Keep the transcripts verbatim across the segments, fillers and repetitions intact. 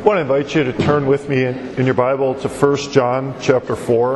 I want to invite you to turn with me in, in your Bible to First John chapter four.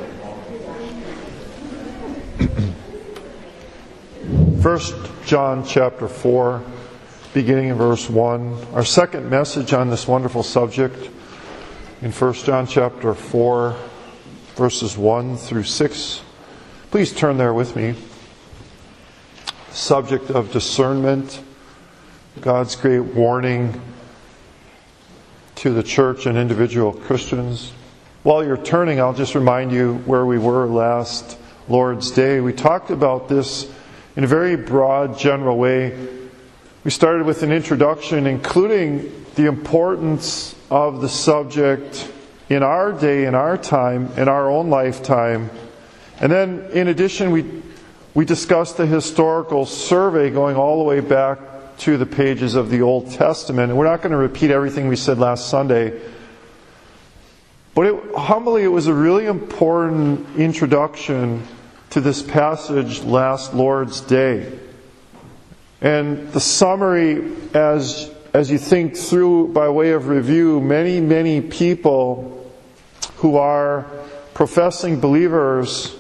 First John chapter four, beginning in verse one. Our second message on this wonderful subject in First John chapter four, verses one through six. Please turn there with me. Subject of discernment, God's great warning to the church and individual Christians. While you're turning, I'll just remind you where we were last Lord's Day. We talked about this in a very broad, general way. We started with an introduction, including the importance of the subject in our day, in our time, in our own lifetime. And then, in addition, we we discussed the historical survey going all the way back to the pages of the Old Testament. And we're not going to repeat everything we said last Sunday. But it, humbly, it was a really important introduction to this passage last Lord's Day. And the summary, as, as you think through by way of review, many, many people who are professing believers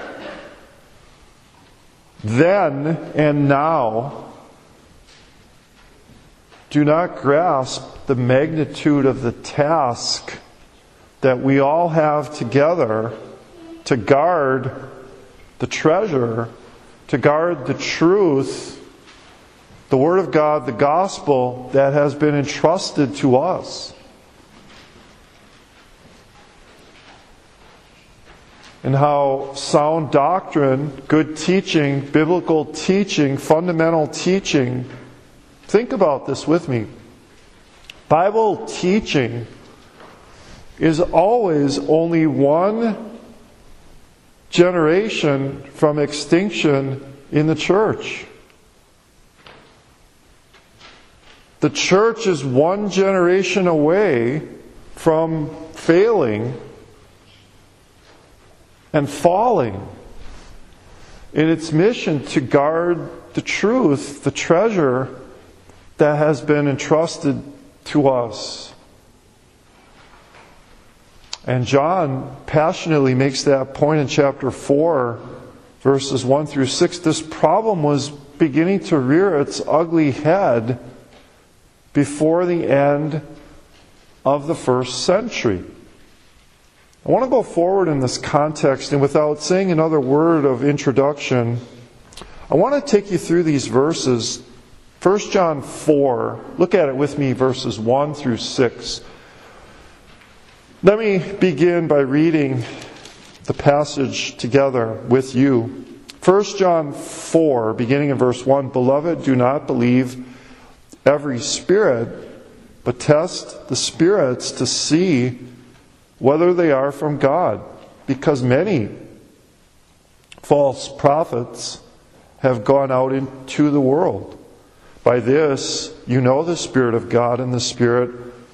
then and now do not grasp the magnitude of the task that we all have together to guard the treasure, to guard the truth, the Word of God, the gospel that has been entrusted to us. And how sound doctrine, good teaching, biblical teaching, fundamental teaching. Think about this with me. Bible teaching is always only one generation from extinction in the church. The church is one generation away from failing and falling in its mission to guard the truth, the treasure that has been entrusted to us. And John passionately makes that point in chapter four, verses one through six. This problem was beginning to rear its ugly head before the end of the first century. I want to go forward in this context, and without saying another word of introduction, I want to take you through these verses. First John four, look at it with me, verses one through six. Let me begin by reading the passage together with you. First John four, beginning in verse one. Beloved, do not believe every spirit, but test the spirits to see whether they are from God, because many false prophets have gone out into the world. By this, you know the Spirit of God and the Spirit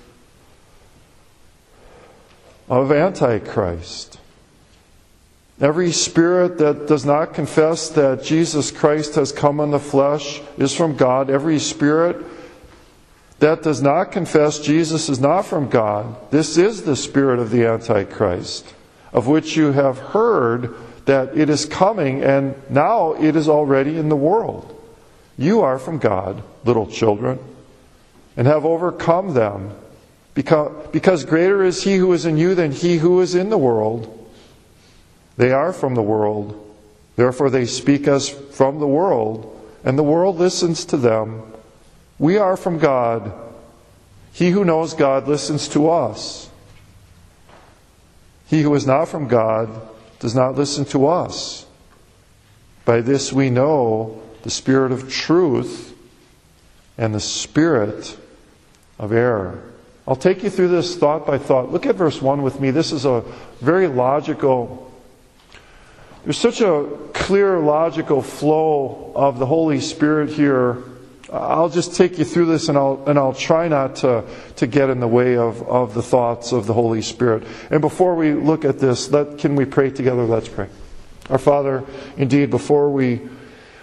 of Antichrist. Every spirit that does not confess that Jesus Christ has come in the flesh is from God. Every spirit that does not confess Jesus is not from God. This is the spirit of the Antichrist, of which you have heard that it is coming, and now it is already in the world. You are from God, little children, and have overcome them, because, because greater is He who is in you than he who is in the world. They are from the world, therefore they speak as from the world, and the world listens to them. We are from God. He who knows God listens to us. He who is not from God does not listen to us. By this we know the spirit of truth and the spirit of error. I'll take you through this thought by thought. Look at verse one with me. This is a very logical, there's such a clear logical flow of the Holy Spirit here. I'll just take you through this, and I'll and I'll try not to, to get in the way of, of the thoughts of the Holy Spirit. And before we look at this, let can we pray together? Let's pray. Our Father, indeed, before we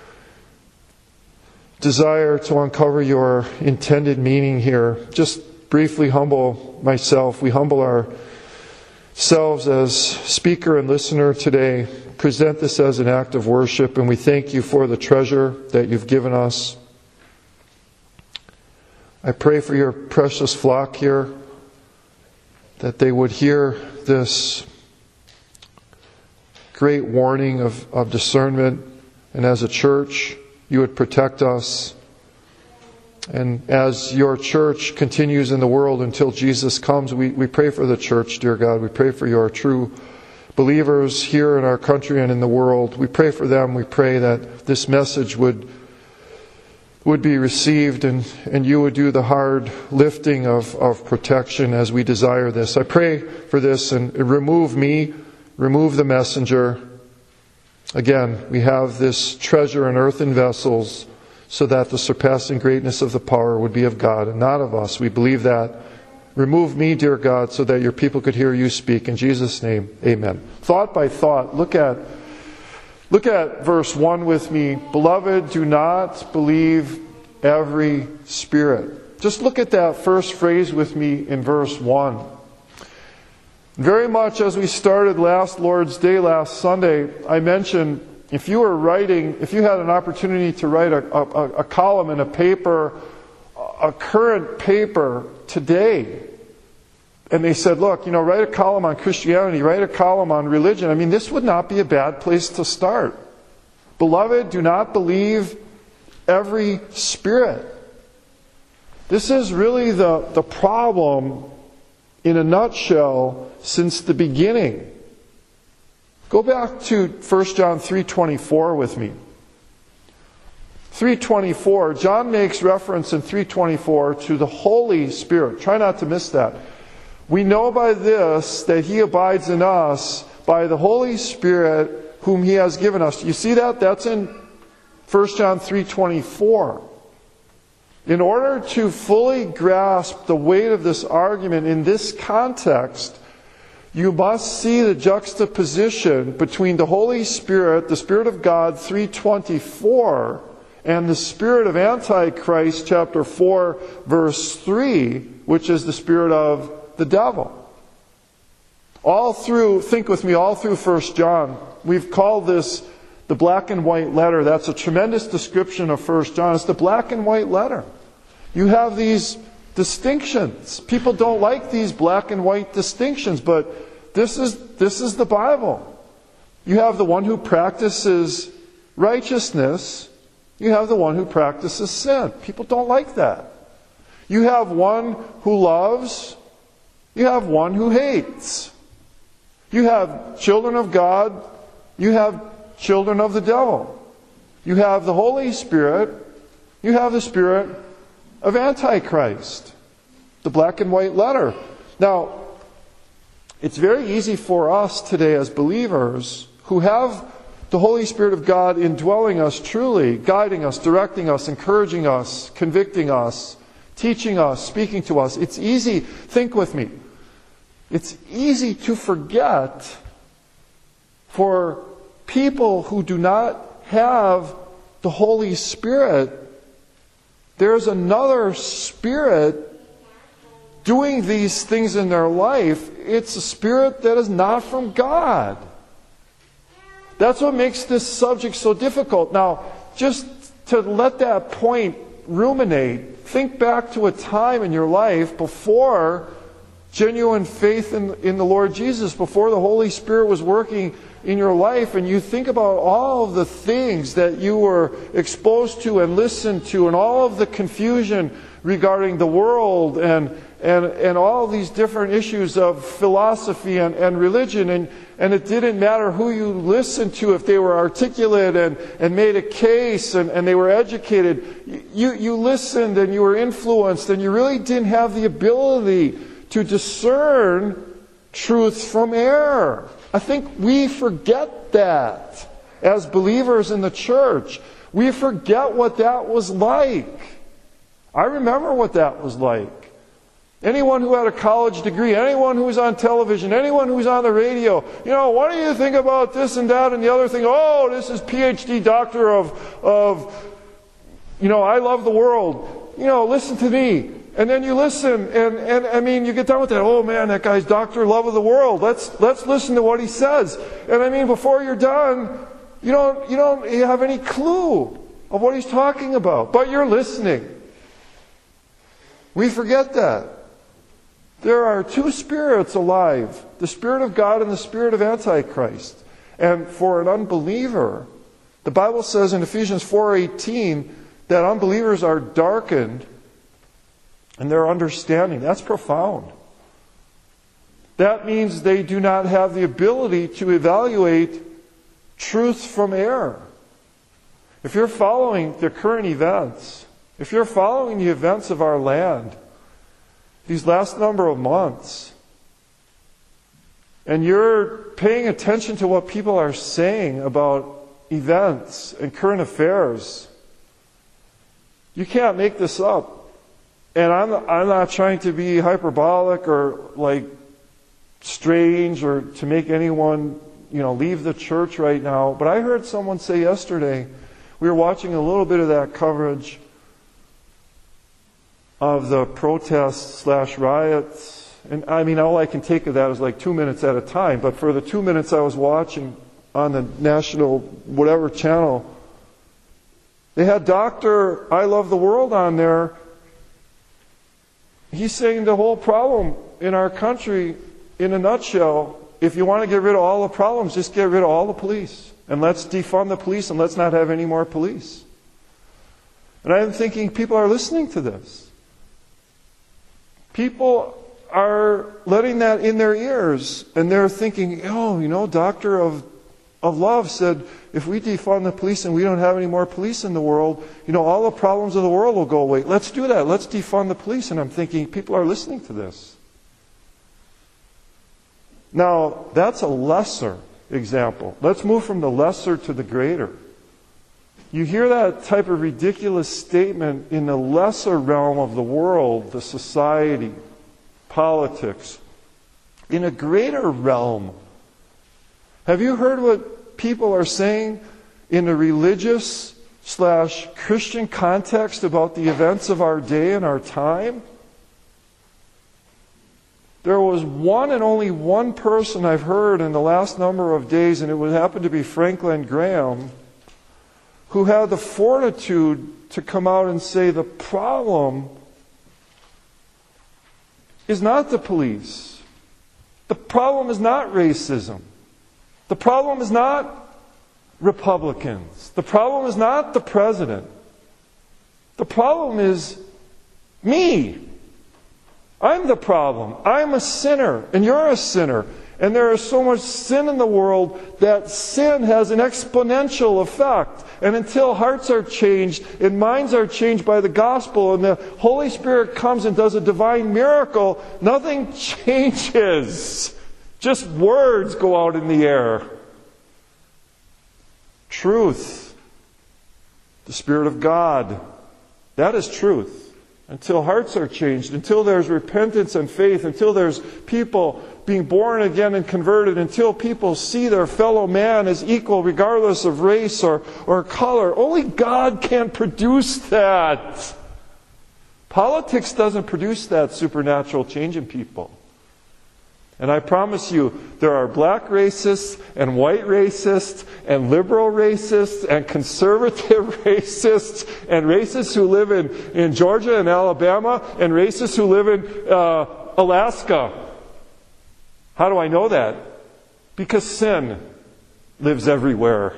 desire to uncover your intended meaning here, just briefly humble myself. We humble ourselves as speaker and listener today. Present this as an act of worship, and we thank you for the treasure that you've given us. I pray for your precious flock here, that they would hear this great warning of, of discernment, and as a church, you would protect us. And as your church continues in the world until Jesus comes, we, we pray for the church, dear God. We pray for your true believers here in our country and in the world. We pray for them. We pray that this message would would be received, and, and you would do the hard lifting of, of protection as we desire this. I pray for this, and remove me, remove the messenger. Again, we have this treasure in earthen vessels, so that the surpassing greatness of the power would be of God and not of us. We believe that. Remove me, dear God, so that your people could hear you speak. In Jesus' name, amen. Thought by thought, look at look at verse one with me. Beloved, do not believe every spirit. Just look at that first phrase with me in verse one. Very much as we started last Lord's Day, last Sunday, I mentioned if you were writing, if you had an opportunity to write a, a, a column in a paper, a current paper today, and they said, look, you know, write a column on Christianity, write a column on religion, I mean, this would not be a bad place to start. Beloved, do not believe every spirit. This is really the, the problem in a nutshell since the beginning. Go back to First John three twenty-four with me. three twenty-four, John makes reference in three twenty-four to the Holy Spirit. Try not to miss that. We know by this that He abides in us by the Holy Spirit whom He has given us. You see that? That's in First John three twenty-four. In order to fully grasp the weight of this argument in this context, you must see the juxtaposition between the Holy Spirit, the Spirit of God, three twenty-four, and the spirit of Antichrist, chapter four, verse three, which is the spirit of the devil. All through, think with me, all through First John, we've called this the black and white letter. That's a tremendous description of First John. It's the black and white letter. You have these distinctions. People don't like these black and white distinctions, but this is this is the Bible. You have the one who practices righteousness. You have the one who practices sin. People don't like that. You have one who loves. You have one who hates. You have children of God. You have children of the devil. You have the Holy Spirit. You have the spirit of Antichrist. The black and white letter. Now, it's very easy for us today as believers who have the Holy Spirit of God indwelling us truly, guiding us, directing us, encouraging us, convicting us, teaching us, speaking to us. It's easy, think with me, it's easy to forget for people who do not have the Holy Spirit, there's another spirit doing these things in their life. It's a spirit that is not from God. That's what makes this subject so difficult. Now, just to let that point ruminate, think back to a time in your life before genuine faith in, in the Lord Jesus, before the Holy Spirit was working in your life, and you think about all of the things that you were exposed to and listened to, and all of the confusion regarding the world, and and and all these different issues of philosophy and, and religion, and, and it didn't matter who you listened to, if they were articulate and, and made a case and, and they were educated. You, you listened and you were influenced, and you really didn't have the ability to discern truth from error. I think we forget that as believers in the church. We forget what that was like. I remember what that was like. Anyone who had a college degree, anyone who was on television, anyone who was on the radio, you know, what do you think about this and that and the other thing? Oh, this is P H D doctor of, of, you know, I love the world. You know, listen to me. And then you listen, and, and I mean, you get done with that. Oh man, that guy's Doctor Love of the World. Let's let's listen to what he says. And I mean, before you're done, you don't you don't have any clue of what he's talking about, but you're listening. We forget that. There are two spirits alive, the Spirit of God and the spirit of Antichrist. And for an unbeliever, the Bible says in Ephesians four eighteen that unbelievers are darkened in their understanding. That's profound. That means they do not have the ability to evaluate truth from error. If you're following the current events, if you're following the events of our land, these last number of months, and you're paying attention to what people are saying about events and current affairs, you can't make this up. And I'm, I'm not trying to be hyperbolic or like strange or to make anyone, you know, leave the church right now. But I heard someone say yesterday, we were watching a little bit of that coverage of the protests slash riots. And I mean, all I can take of that is like two minutes at a time. But for the two minutes I was watching on the national whatever channel, they had Doctor I Love the World on there. He's saying the whole problem in our country, in a nutshell, if you want to get rid of all the problems, just get rid of all the police. And let's defund the police and let's not have any more police. And I'm thinking people are listening to this. People are letting that in their ears. And they're thinking, oh, you know, Doctor of, of Love said, if we defund the police and we don't have any more police in the world, you know, all the problems of the world will go away. Let's do that. Let's defund the police. And I'm thinking, people are listening to this. Now, that's a lesser example. Let's move from the lesser to the greater. You hear that type of ridiculous statement in the lesser realm of the world, the society, politics. In a greater realm, have you heard what people are saying in the religious slash Christian context about the events of our day and our time? There was one and only one person I've heard in the last number of days, and it would happen to be Franklin Graham, who had the fortitude to come out and say the problem is not the police. The problem is not racism. The problem is not Republicans. The problem is not the president. The problem is me. I'm the problem. I'm a sinner, and you're a sinner. And there is so much sin in the world that sin has an exponential effect. And until hearts are changed and minds are changed by the gospel and the Holy Spirit comes and does a divine miracle, nothing changes. Just words go out in the air. Truth. The Spirit of God. That is truth. Until hearts are changed, until there's repentance and faith, until there's people being born again and converted, until people see their fellow man as equal regardless of race or, or color. Only God can produce that. Politics doesn't produce that supernatural change in people. And I promise you, there are black racists and white racists and liberal racists and conservative racists and racists who live in, in Georgia and Alabama and racists who live in uh, Alaska. How do I know that? Because sin lives everywhere.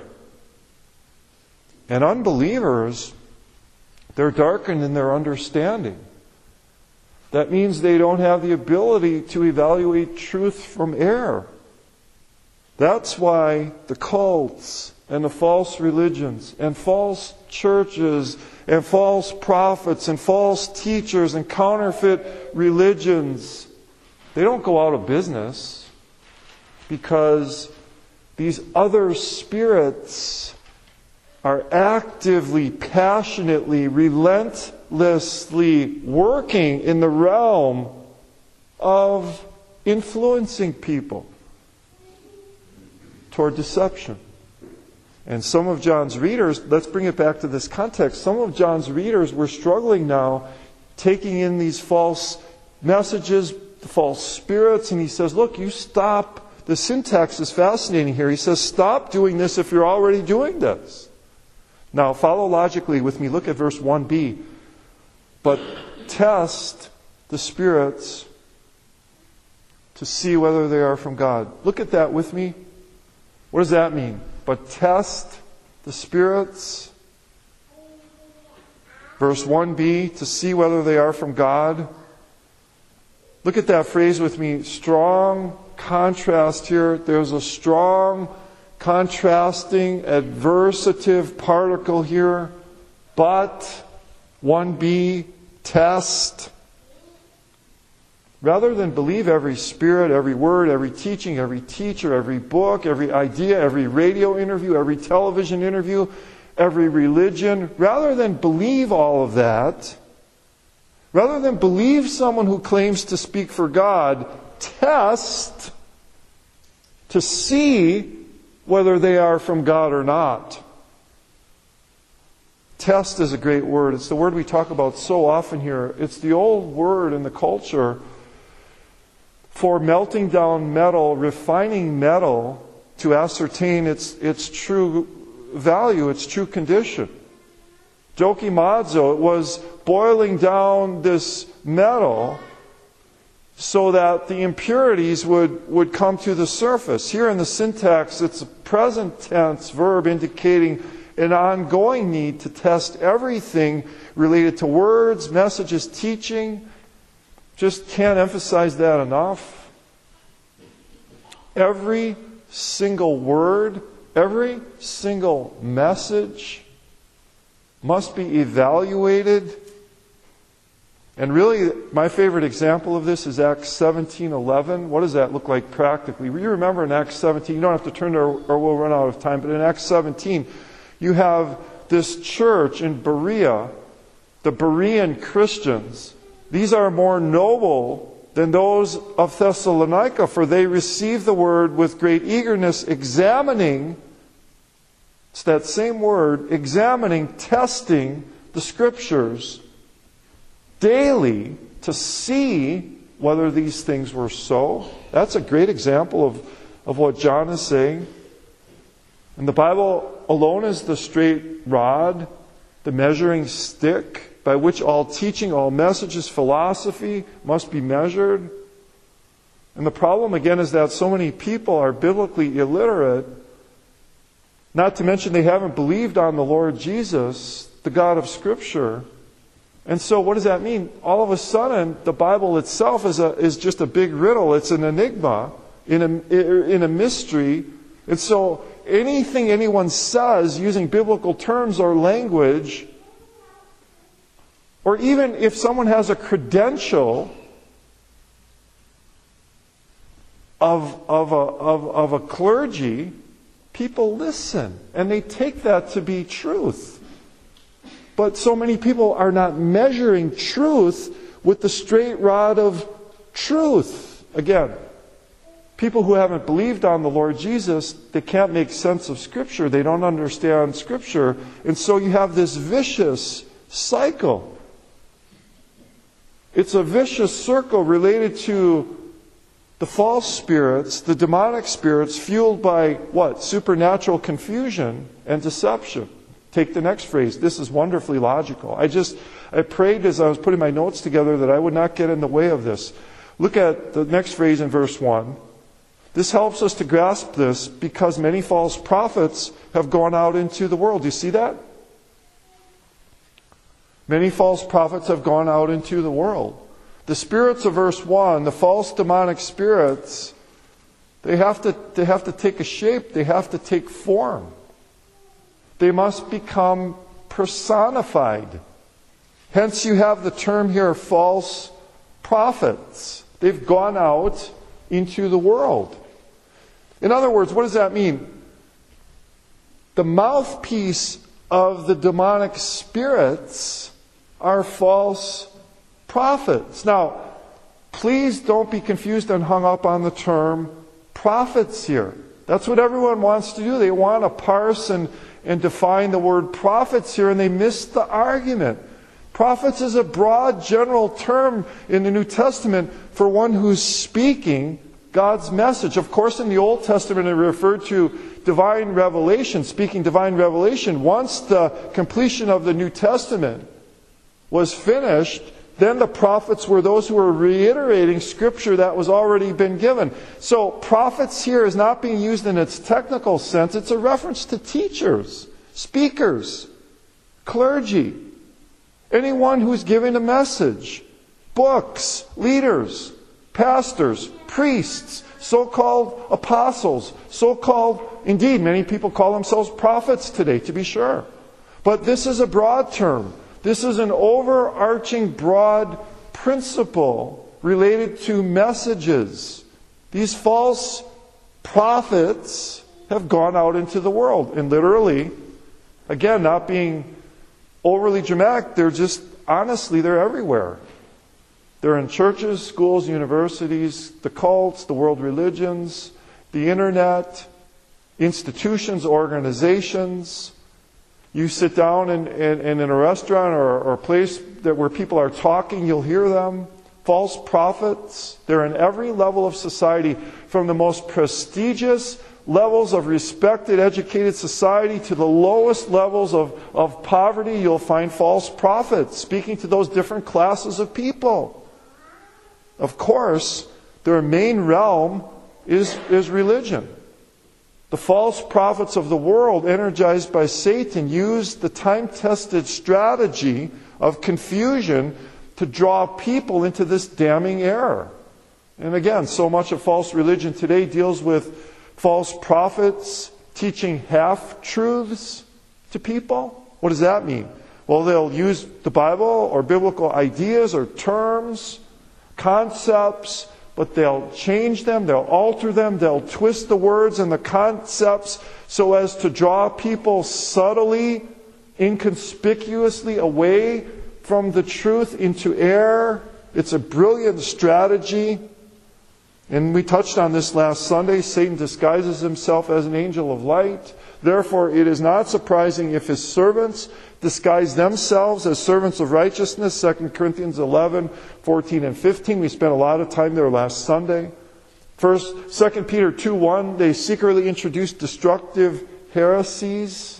And unbelievers, they're darkened in their understanding. That means they don't have the ability to evaluate truth from error. That's why the cults and the false religions and false churches and false prophets and false teachers and counterfeit religions, they don't go out of business because these other spirits are actively, passionately, relentlessly working in the realm of influencing people toward deception. And some of John's readers, let's bring it back to this context, some of John's readers were struggling now taking in these false messages, the false spirits, and he says, look, you stop. The syntax is fascinating here. He says, stop doing this if you're already doing this. Now, follow logically with me. Look at verse one b. But test the spirits to see whether they are from God. Look at that with me. What does that mean? But test the spirits. Verse one b, to see whether they are from God. Look at that phrase with me. Strong contrast here. There's a strong contrasting adversative particle here. But, one b, test. Rather than believe every spirit, every word, every teaching, every teacher, every book, every idea, every radio interview, every television interview, every religion, rather than believe all of that, rather than believe someone who claims to speak for God, test to see whether they are from God or not. Test is a great word. It's the word we talk about so often here. It's the old word in the culture for melting down metal, refining metal to ascertain its, its true value, its true condition. Dokimazo, it was boiling down this metal so that the impurities would, would come to the surface. Here in the syntax, it's a present tense verb indicating an ongoing need to test everything related to words, messages, teaching. Just can't emphasize that enough. Every single word, every single message must be evaluated. And really, my favorite example of this is Acts seventeen eleven. What does that look like practically? You remember in Acts seventeen, you don't have to turn there or we'll run out of time, but in Acts seventeen, you have this church in Berea, the Berean Christians. These are more noble than those of Thessalonica, for they received the word with great eagerness, examining, it's that same word, examining, testing the Scriptures daily to see whether these things were so. That's a great example of, of what John is saying. And the Bible alone is the straight rod, the measuring stick, by which all teaching, all messages, philosophy must be measured. And the problem, again, is that so many people are biblically illiterate, not to mention they haven't believed on the Lord Jesus, the God of Scripture. And so what does that mean? All of a sudden, the Bible itself is, a, is just a big riddle. It's an enigma, in a, in a mystery. And so anything anyone says using biblical terms or language, or even if someone has a credential of, of, a, of, of a clergy, people listen. And they take that to be truth. But so many people are not measuring truth with the straight rod of truth. Again, people who haven't believed on the Lord Jesus, they can't make sense of Scripture. They don't understand Scripture. And so you have this vicious cycle. It's a vicious circle related to the false spirits, the demonic spirits, fueled by what? Supernatural confusion and deception. Take the next phrase. This is wonderfully logical. I just, I prayed as I was putting my notes together that I would not get in the way of this. Look at the next phrase in verse one. This helps us to grasp this because many false prophets have gone out into the world. Do you see that? Many false prophets have gone out into the world. The spirits of verse one, the false demonic spirits, they have to, they have to take a shape. They have to take form. They must become personified. Hence you have the term here, false prophets. They've gone out into the world. In other words, what does that mean? The mouthpiece of the demonic spirits are false prophets. Now, please don't be confused and hung up on the term prophets here. That's what everyone wants to do. They want to parse and, and define the word prophets here, and they miss the argument. Prophets is a broad general term in the New Testament for one who's speaking God's message. Of course, in the Old Testament it referred to divine revelation, speaking divine revelation. Once the completion of the New Testament was finished, then the prophets were those who were reiterating Scripture that was already been given. So prophets here is not being used in its technical sense. It's a reference to teachers, speakers, clergy, anyone who's giving a message, books, leaders, pastors, priests, so-called apostles, so-called, indeed, many people call themselves prophets today, to be sure. But this is a broad term. This is an overarching broad principle related to messages. These false prophets have gone out into the world. And literally, again, not being overly dramatic, they're just, honestly, they're everywhere. They're in churches, schools, universities, the cults, the world religions, the internet, institutions, organizations. You sit down in, in, in a restaurant or, or a place that where people are talking, you'll hear them. False prophets. They're in every level of society, from the most prestigious levels of respected, educated society to the lowest levels of, of poverty. You'll find false prophets speaking to those different classes of people. Of course, their main realm is, is religion. The false prophets of the world, energized by Satan, use the time-tested strategy of confusion to draw people into this damning error. And again, so much of false religion today deals with false prophets teaching half-truths to people. What does that mean? Well, they'll use the Bible or biblical ideas or terms, concepts, but they'll change them, they'll alter them, they'll twist the words and the concepts so as to draw people subtly, inconspicuously away from the truth into error. It's a brilliant strategy. And we touched on this last Sunday. Satan disguises himself as an angel of light. Therefore, it is not surprising if his servants disguise themselves as servants of righteousness. Second Corinthians eleven, fourteen, and fifteen. We spent a lot of time there last Sunday. First, Second Peter two, one. They secretly introduce destructive heresies.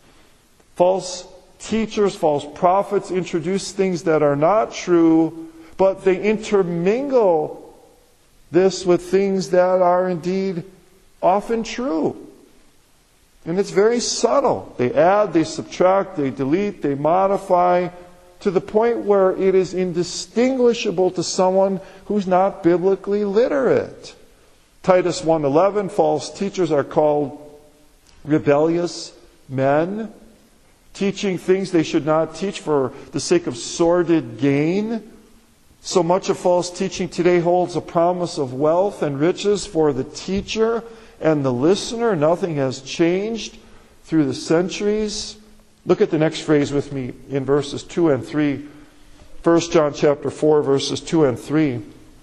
False teachers, false prophets introduce things that are not true, but they intermingle this with things that are indeed often true. And it's very subtle. They add, they subtract, they delete, they modify, to the point where it is indistinguishable to someone who's not biblically literate. Titus one eleven, false teachers are called rebellious men, teaching things they should not teach for the sake of sordid gain. So much of false teaching today holds a promise of wealth and riches for the teacher and the listener. Nothing has changed through the centuries. Look at the next phrase with me in verses two and three. First John chapter four, verses two and three.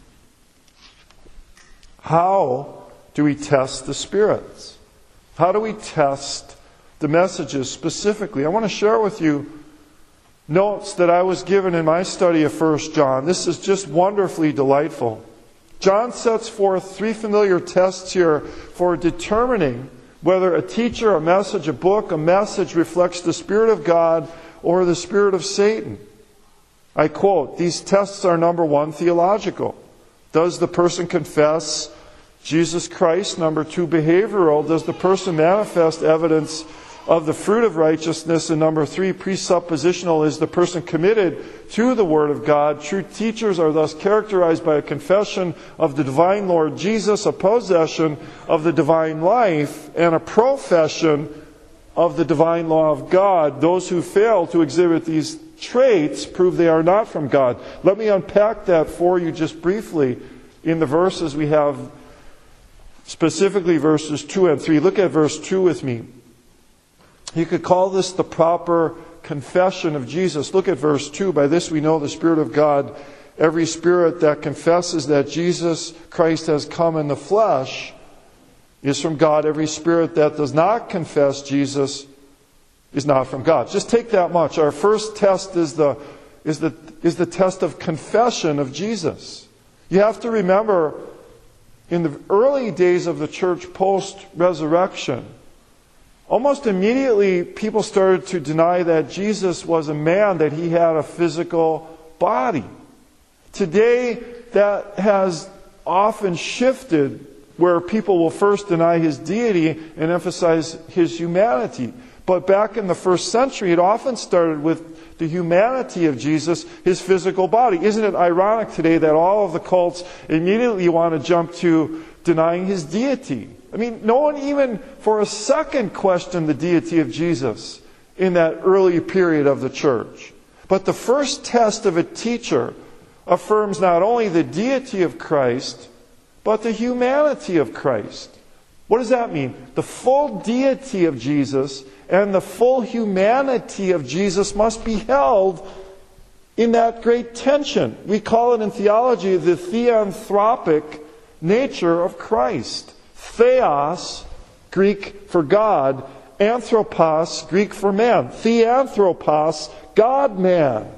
How do we test the spirits? How do we test the messages specifically? I want to share with you notes that I was given in my study of First John. This is just wonderfully delightful. John sets forth three familiar tests here for determining whether a teacher, a message, a book, a message reflects the Spirit of God or the spirit of Satan. I quote, these tests are, number one, theological. Does the person confess Jesus Christ? Number two, behavioral. Does the person manifest evidence of the fruit of righteousness? And number three, presuppositional. Is the person committed to the Word of God? True teachers are thus characterized by a confession of the divine Lord Jesus, a possession of the divine life, and a profession of the divine law of God. Those who fail to exhibit these traits prove they are not from God. Let me unpack that for you just briefly in the verses we have, specifically verses two and three. Look at verse two with me. You could call this the proper confession of Jesus. Look at verse two. By this we know the Spirit of God. Every spirit that confesses that Jesus Christ has come in the flesh is from God. Every spirit that does not confess Jesus is not from God. Just take that much. Our first test is the is the, is the test of confession of Jesus. You have to remember, in the early days of the church post-resurrection, almost immediately people started to deny that Jesus was a man, that he had a physical body. Today, that has often shifted, where people will first deny his deity and emphasize his humanity. But back in the first century, it often started with the humanity of Jesus, his physical body. Isn't it ironic today that all of the cults immediately want to jump to denying his deity? I mean, no one even for a second questioned the deity of Jesus in that early period of the church. But the first test of a teacher affirms not only the deity of Christ, but the humanity of Christ. What does that mean? The full deity of Jesus and the full humanity of Jesus must be held in that great tension. We call it in theology the theanthropic nature of Christ. Theos, Greek for God. Anthropos, Greek for man. Theanthropos, God-man.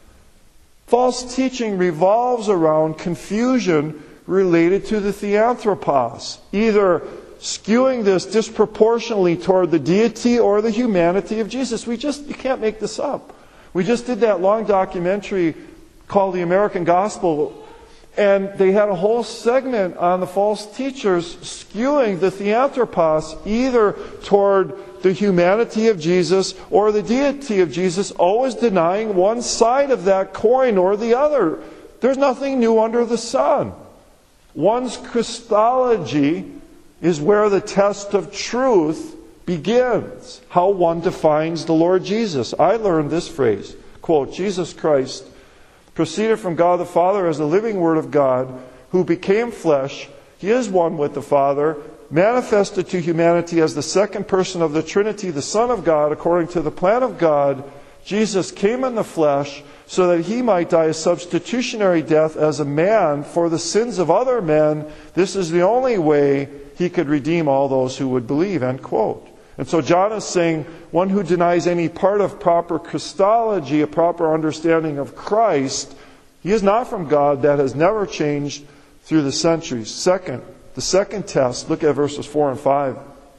False teaching revolves around confusion related to the theanthropos, either skewing this disproportionately toward the deity or the humanity of Jesus. We just, you can't make this up. We just did that long documentary called The American Gospel, and they had a whole segment on the false teachers skewing the theanthropos either toward the humanity of Jesus or the deity of Jesus, always denying one side of that coin or the other. There's nothing new under the sun. One's Christology is where the test of truth begins. How one defines the Lord Jesus. I learned this phrase, quote, Jesus Christ proceeded from God the Father as the living Word of God, who became flesh. He is one with the Father, manifested to humanity as the second person of the Trinity, the Son of God, according to the plan of God. Jesus came in the flesh so that he might die a substitutionary death as a man for the sins of other men. This is the only way he could redeem all those who would believe, end quote. And so John is saying, one who denies any part of proper Christology, a proper understanding of Christ, he is not from God. That has never changed through the centuries. Second, the second test, look at verses four and five.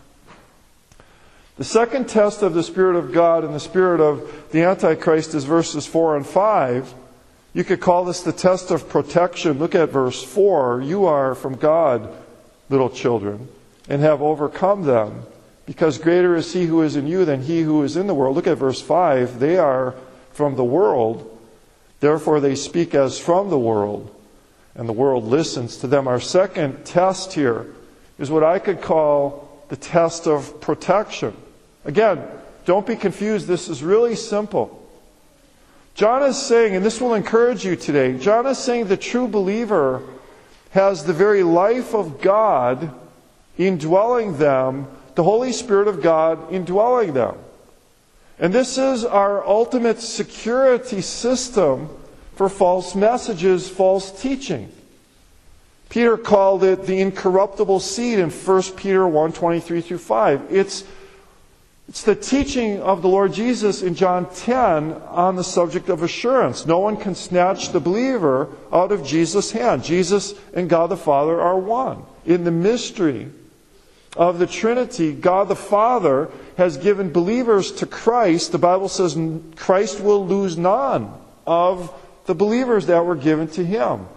The second test of the Spirit of God and the spirit of the Antichrist is verses four and five. You could call this the test of protection. Look at verse four. You are from God, little children, and have overcome them, because greater is he who is in you than he who is in the world. Look at verse five. They are from the world, therefore they speak as from the world, and the world listens to them. Our second test here is what I could call the test of protection. Again, don't be confused. This is really simple. John is saying, and this will encourage you today, John is saying the true believer has the very life of God indwelling them, the Holy Spirit of God indwelling them. And this is our ultimate security system for false messages, false teaching. Peter called it the incorruptible seed in First Peter one, twenty-three through five. It's, it's the teaching of the Lord Jesus in John ten on the subject of assurance. No one can snatch the believer out of Jesus' hand. Jesus and God the Father are one. In the mystery of the Trinity, God the Father has given believers to Christ. The Bible says Christ will lose none of the believers that were given to him.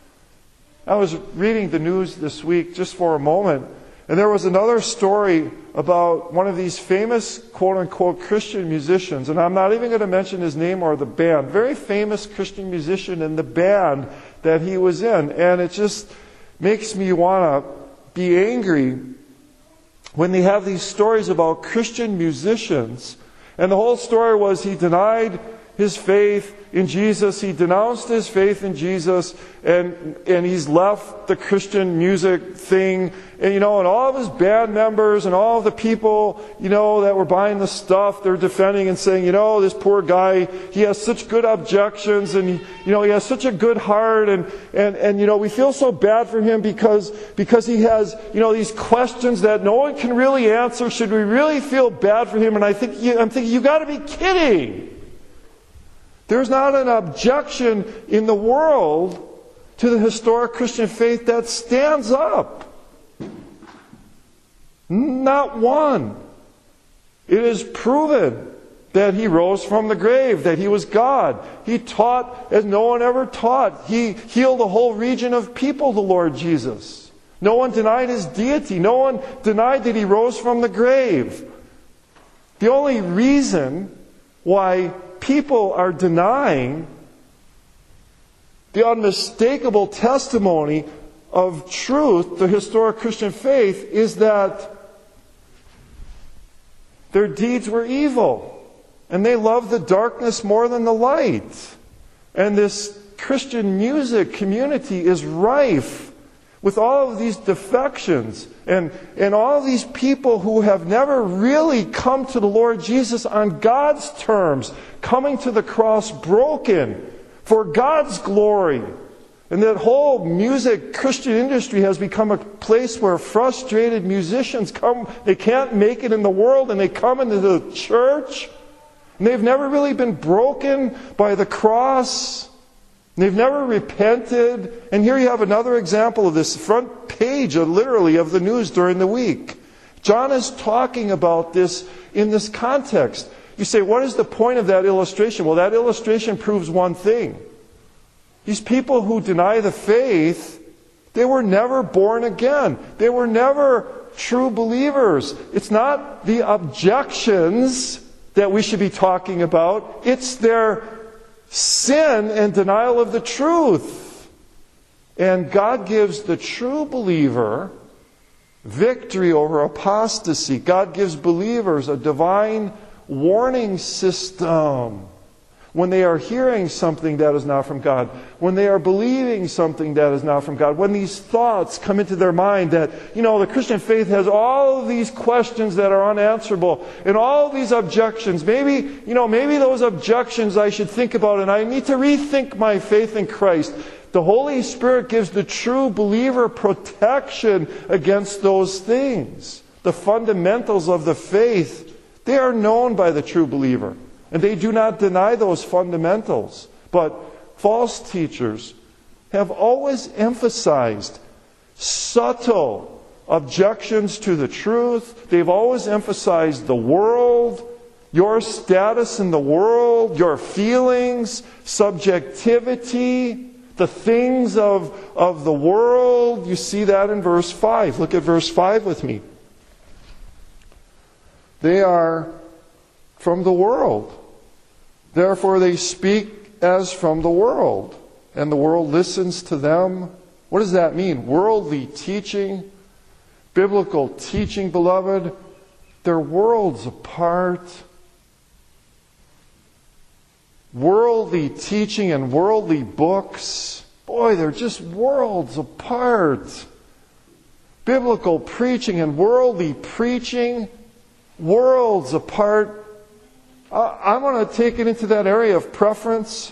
I was reading the news this week just for a moment, and there was another story about one of these famous quote-unquote Christian musicians, and I'm not even going to mention his name or the band. Very famous Christian musician in the band that he was in. And it just makes me want to be angry when they have these stories about Christian musicians. And the whole story was he denied his faith in Jesus. He denounced his faith in Jesus, and and he's left the Christian music thing. And you know, and all of his band members and all of the people, you know, that were buying the stuff, they're defending and saying, you know, this poor guy, he has such good objections, and he, you know, he has such a good heart, and and and you know, we feel so bad for him because because he has, you know, these questions that no one can really answer. Should we really feel bad for him? And I think I'm thinking, you got to be kidding. There's not an objection in the world to the historic Christian faith that stands up. Not one. It is proven that he rose from the grave, that he was God. He taught as no one ever taught. He healed a whole region of people, the Lord Jesus. No one denied his deity. No one denied that he rose from the grave. The only reason why people are denying the unmistakable testimony of truth, the historic Christian faith, is that their deeds were evil. And they loved the darkness more than the light. And this Christian music community is rife with all of these defections and, and all of these people who have never really come to the Lord Jesus on God's terms, coming to the cross broken for God's glory. And that whole music Christian industry has become a place where frustrated musicians come, they can't make it in the world, and they come into the church. And they've never really been broken by the cross. They've never repented. And here you have another example of this, front page, of, literally, of the news during the week. John is talking about this in this context. You say, what is the point of that illustration? Well, that illustration proves one thing. These people who deny the faith, they were never born again. They were never true believers. It's not the objections that we should be talking about. It's their sin and denial of the truth. And God gives the true believer victory over apostasy. God gives believers a divine warning system when they are hearing something that is not from God, when they are believing something that is not from God, when these thoughts come into their mind that, you know, the Christian faith has all of these questions that are unanswerable and all of these objections. Maybe, you know, maybe those objections I should think about, and I need to rethink my faith in Christ. The Holy Spirit gives the true believer protection against those things. The fundamentals of the faith, they are known by the true believer. And they do not deny those fundamentals. But false teachers have always emphasized subtle objections to the truth. They've always emphasized the world, your status in the world, your feelings, subjectivity, the things of, of the world. You see that in verse five. Look at verse five with me. They are from the world. Therefore they speak as from the world, and the world listens to them. What does that mean? Worldly teaching, biblical teaching, beloved, they're worlds apart. Worldly teaching and worldly books, boy, they're just worlds apart. Biblical preaching and worldly preaching, worlds apart. I'm going to take it into that area of preference.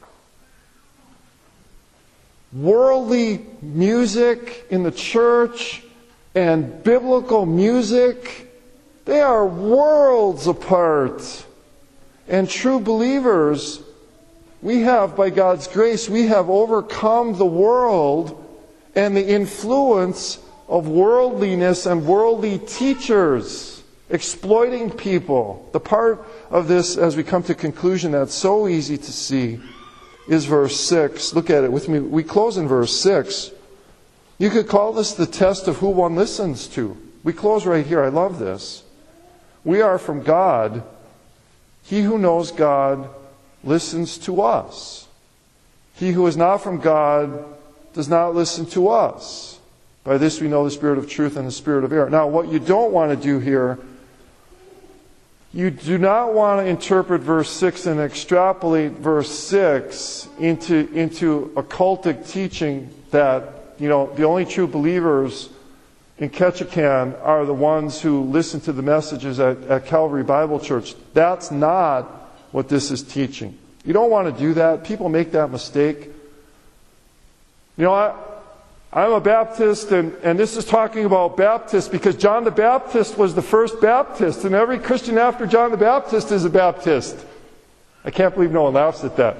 Worldly music in the church and biblical music, they are worlds apart. And true believers, we have, by God's grace, we have overcome the world and the influence of worldliness and worldly teachers exploiting people. The part of this, as we come to conclusion, that's so easy to see is verse six. Look at it with me. We close in verse six. You could call this the test of who one listens to. We close right here. I love this. We are from God. He who knows God listens to us. He who is not from God does not listen to us. By this we know the spirit of truth and the spirit of error. Now, what you don't want to do here, you do not want to interpret verse six and extrapolate verse six into, into occultic teaching that, you know, the only true believers in Ketchikan are the ones who listen to the messages at, at Calvary Bible Church. That's not what this is teaching. You don't want to do that. People make that mistake. You know, I, I'm a Baptist, and, and this is talking about Baptists because John the Baptist was the first Baptist, and every Christian after John the Baptist is a Baptist. I can't believe no one laughs at that.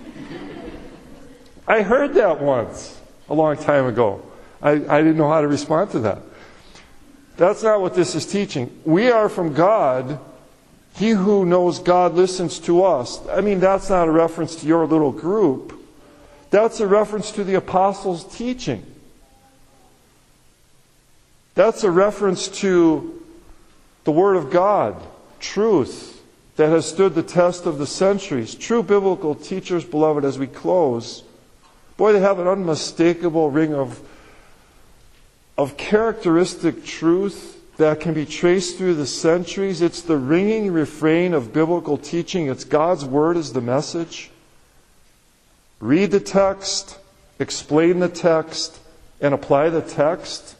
I heard that once, a long time ago. I, I didn't know how to respond to that. That's not what this is teaching. We are from God. He who knows God listens to us. I mean, that's not a reference to your little group. That's a reference to the apostles' teaching. That's a reference to the Word of God, truth that has stood the test of the centuries. True biblical teachers, beloved, as we close, boy, they have an unmistakable ring of, of characteristic truth that can be traced through the centuries. It's the ringing refrain of biblical teaching. It's God's Word as the message. Read the text, explain the text, and apply the text.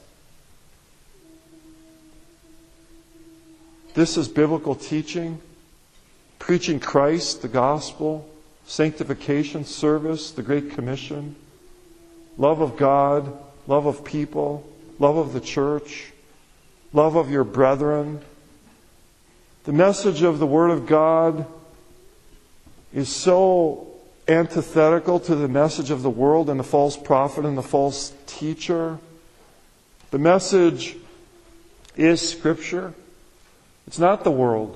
This is biblical teaching. Preaching Christ, the gospel, sanctification, service, the Great Commission, love of God, love of people, love of the church, love of your brethren. The message of the Word of God is so antithetical to the message of the world and the false prophet and the false teacher. The message is Scripture. It's not the world.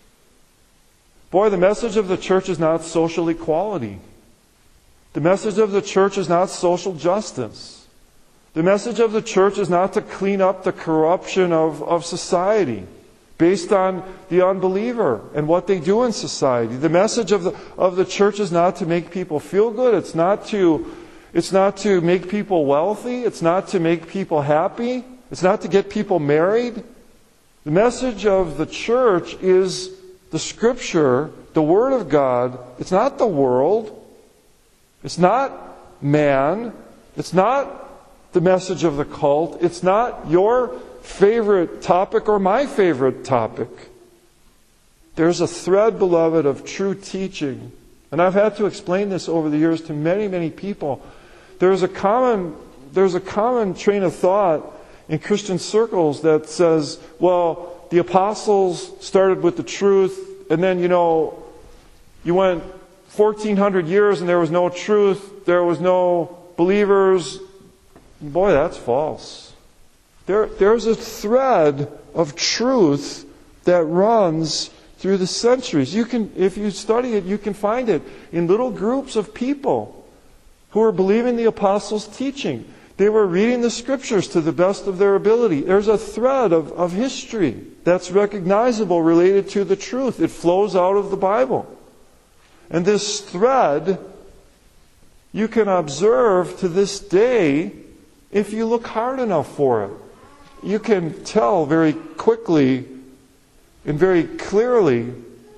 Boy, the message of the church is not social equality. The message of the church is not social justice. The message of the church is not to clean up the corruption of, of society based on the unbeliever and what they do in society. The message of the, of the church is not to make people feel good. It's not to, it's not to make people wealthy. It's not to make people happy. It's not to get people married. The message of the church is the Scripture, the Word of God. It's not the world. It's not man. It's not the message of the cult. It's not your favorite topic or my favorite topic. There's a thread, beloved, of true teaching. And I've had to explain this over the years to many, many people. There's a common, there's a common train of thought in Christian circles that says, well, the apostles started with the truth, and then, you know, you went fourteen hundred years and there was no truth, there was no believers. Boy, that's false. There, there's a thread of truth that runs through the centuries. You can, if you study it, you can find it in little groups of people who are believing the apostles' teaching. They were reading the Scriptures to the best of their ability. There's a thread of, of history that's recognizable related to the truth. It flows out of the Bible. And this thread you can observe to this day if you look hard enough for it. You can tell very quickly and very clearly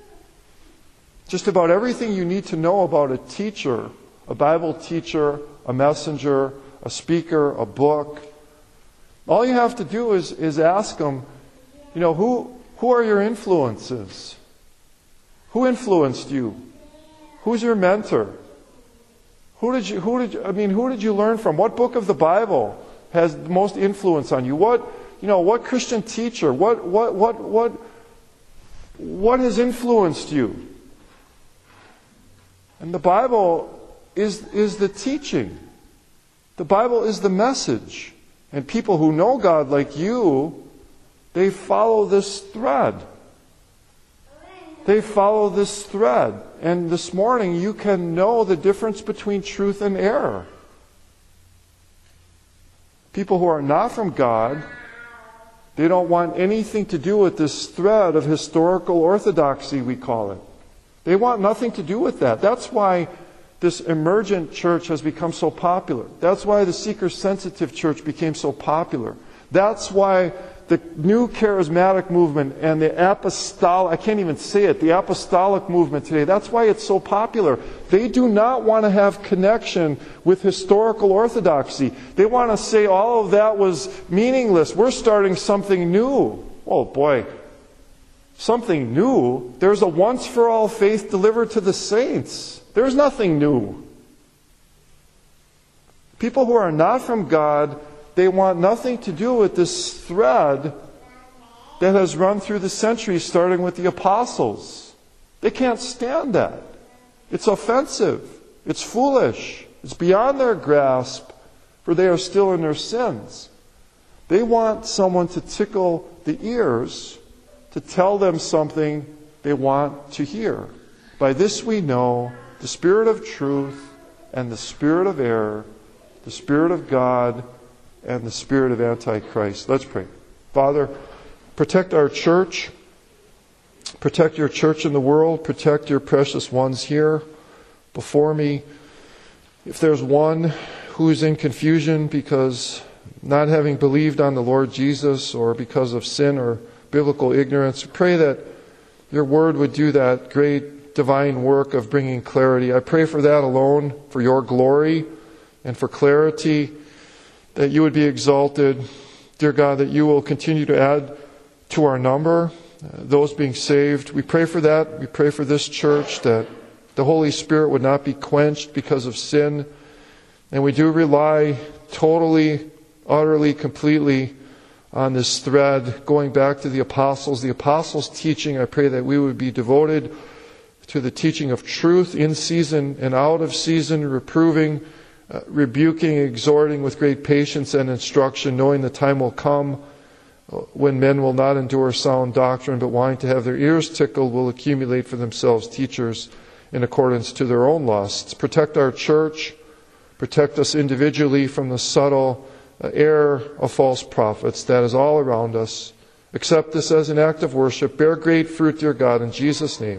just about everything you need to know about a teacher, a Bible teacher, a messenger, a speaker, a book. All you have to do is, is ask them, you know, who, who are your influences? Who influenced you? Who's your mentor? Who did you, who did you, I mean, who did you learn from? What book of the Bible has the most influence on you? What, you know, what Christian teacher? What, what, what, what, what has influenced you? And the Bible is, is the teaching. The Bible is the message. And people who know God like you, they follow this thread. They follow this thread. And this morning you can know the difference between truth and error. People who are not from God, they don't want anything to do with this thread of historical orthodoxy, we call it. They want nothing to do with that. That's why this emergent church has become so popular. That's why the seeker-sensitive church became so popular. That's why the new charismatic movement and the apostolic, I can't even say it, the apostolic movement today, that's why it's so popular. They do not want to have connection with historical orthodoxy. They want to say all of that was meaningless. We're starting something new. Oh boy, something new? There's a once-for-all faith delivered to the saints. There's nothing new. People who are not from God, they want nothing to do with this thread that has run through the centuries, starting with the apostles. They can't stand that. It's offensive. It's foolish. It's beyond their grasp, for they are still in their sins. They want someone to tickle the ears, to tell them something they want to hear. By this we know the spirit of truth and the spirit of error, the spirit of God and the spirit of Antichrist. Let's pray. Father, protect our church. Protect your church in the world. Protect your precious ones here before me. If there's one who's in confusion because not having believed on the Lord Jesus or because of sin or biblical ignorance, pray that your word would do that great divine work of bringing clarity. I pray for that alone, for your glory and for clarity, that you would be exalted. Dear God, that you will continue to add to our number, uh, those being saved. We pray for that. We pray for this church, that the Holy Spirit would not be quenched because of sin. And we do rely totally, utterly, completely on this thread, going back to the apostles. The apostles' teaching, I pray that we would be devoted to the teaching of truth in season and out of season, reproving, uh, rebuking, exhorting with great patience and instruction, knowing the time will come when men will not endure sound doctrine, but wanting to have their ears tickled, will accumulate for themselves teachers in accordance to their own lusts. Protect our church. Protect us individually from the subtle uh, error of false prophets that is all around us. Accept this as an act of worship. Bear great fruit, dear God, in Jesus' name.